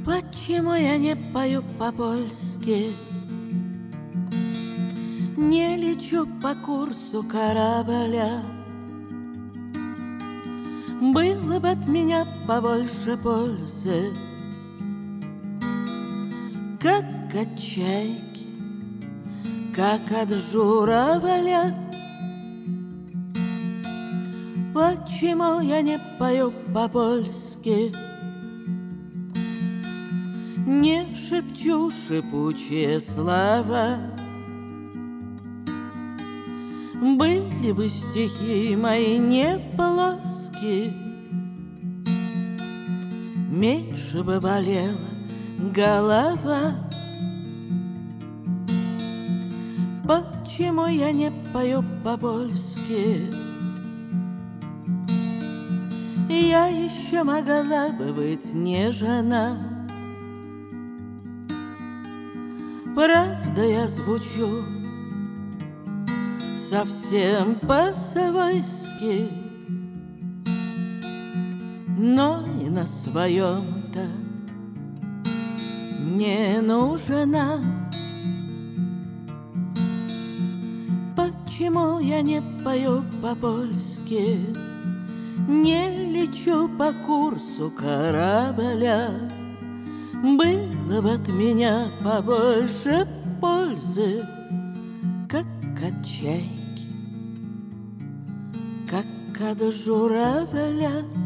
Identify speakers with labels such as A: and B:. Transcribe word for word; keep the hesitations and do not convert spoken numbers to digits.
A: Почему я не пою по-польски, не лечу по курсу корабля? Было бы от меня побольше пользы, как от чайки, как от журавля. Почему я не пою по-польски, не шепчу шипучие слова? Были бы стихи мои не плоские, меньше бы болела голова. Почему я не пою по-польски? Я еще могла бы быть не жена. Правда, я звучу совсем по-свойски, но и на своем-то не нужна. Почему я не пою по-польски, не лечу по курсу корабля? Было бы от меня побольше пользы, как от чайки, как от журавля.